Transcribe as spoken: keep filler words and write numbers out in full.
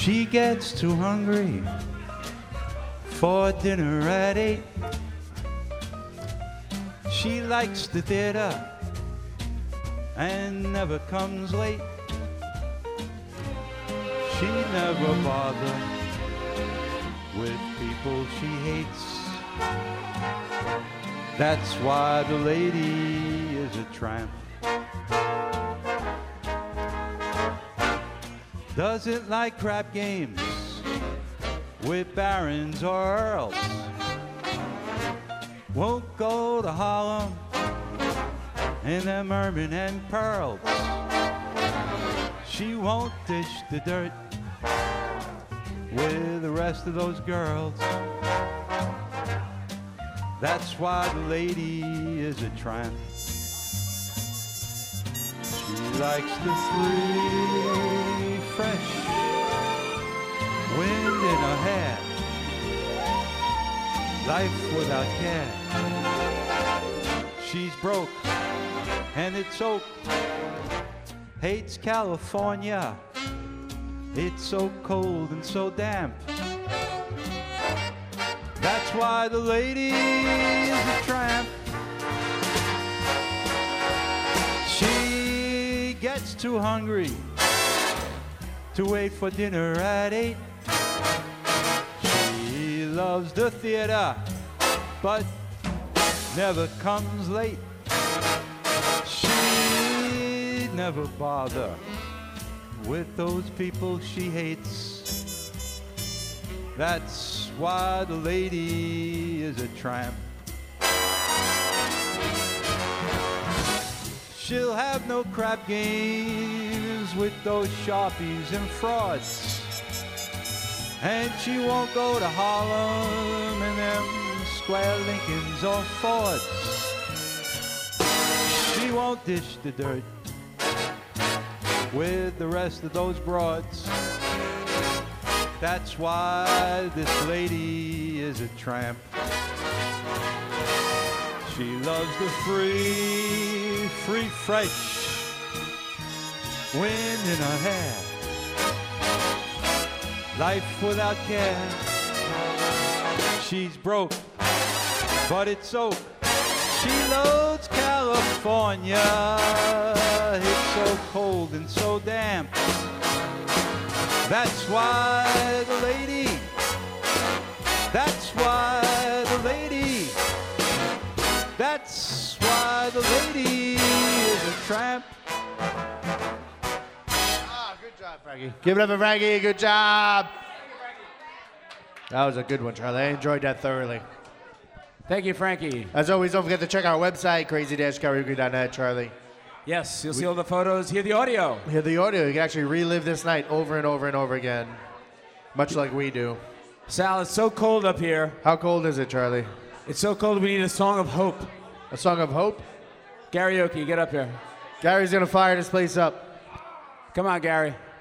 She gets too hungry for dinner at eight. She likes the theater and never comes late. She never bothers with people she hates. That's why the lady is a tramp. Doesn't like crap games with barons or earls. Won't go to Harlem in them ermine and pearls. She won't dish the dirt with the rest of those girls. That's why the lady is a tramp. She likes the free, fresh wind in her hair, life without care. She's broke and it's oak, hates California. It's so cold and so damp. That's why the lady is a tramp. She gets too hungry to wait for dinner at eight. She loves the theater, but never comes late. She never bother with those people she hates. That's why the lady is a tramp. She'll have no crap games with those sharpies and frauds. And she won't go to Harlem in them square Lincolns or Fords. She won't dish the dirt with the rest of those broads. That's why this lady is a tramp. She loves the free, free, fresh wind in her hair, life without care. She's broke, but it's oak. She loads California. It's so cold and so damp. That's why the lady, that's why the lady, that's why the lady is a tramp. Ah, good job, Frankie. Give it up for Frankie, good job. That was a good one, Charlie. I enjoyed that thoroughly. Thank you, Frankie. As always, don't forget to check our website, crazy dash karaoke dot net, Charlie. Yes, you'll see all the photos, hear the audio. Hear the audio. You can actually relive this night over and over and over again, much like we do. Sal, it's so cold up here. How cold is it, Charlie? It's so cold we need a song of hope. A song of hope? Karaoke, get up here. Gary's going to fire this place up. Come on, Gary.